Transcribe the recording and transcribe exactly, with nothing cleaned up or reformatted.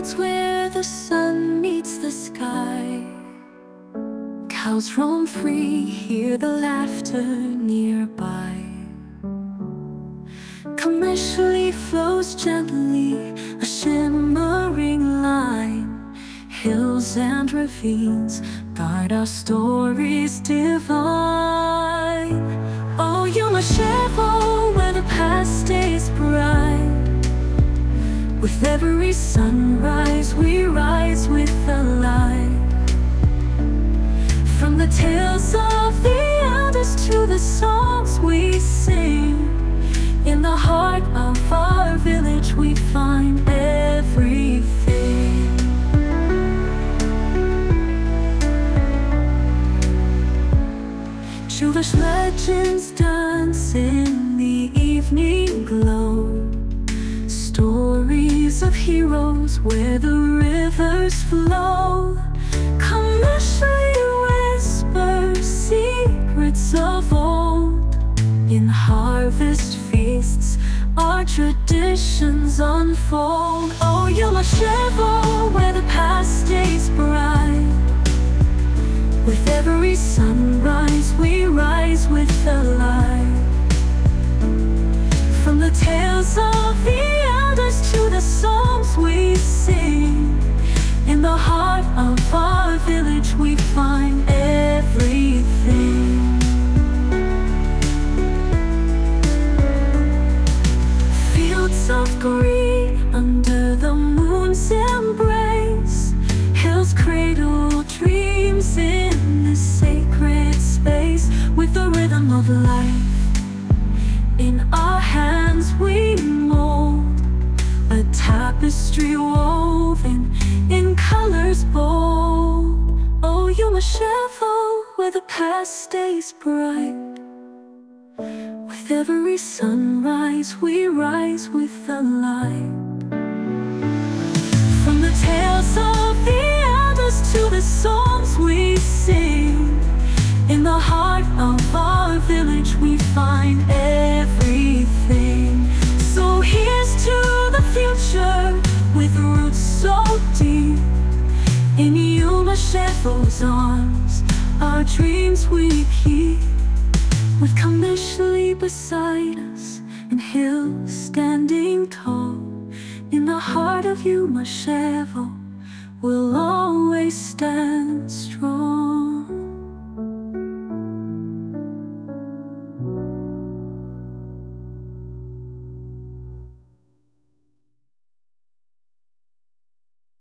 fields where the sun meets the sky. Cows roam free, hear the laughter nearby. Commercially flows gently, a shimmering line. Hills and ravines guard our stories divine. Oh, Yuma Shevo, where the past stays bright. With every sunrise we rise with the light. From the tales of the elders to the songs we sing, in the heart of our village we find everything. Jewish legends dance in the evening glow. Stories of heroes where the rivers flow. Commercially whisper secrets of old. In harvest feasts our traditions unfold. Oh, Yom HaShevo, where the past stays bright. With every sunrise we rise with the light. From the tales of the elders to the songs we sing, in the heart of our village we find everything. Fields of green under the moon's embrace. Hills cradle dreams in this sacred space. With the rhythm of life in our hands we mold a tapestry woven in colors bold. Oh, Yom HaShevo, where the past stays bright. With every sunrise we rise with the light. From the tales of the elders to the songs we sing, in the heart of our village we find everything. So here's to the future with roots so deep. In Yom HaShevo's arms our dreams we keep. With Kamishli beside us and hills standing tall, in the heart of Yom HaShevo we'll always stand strong.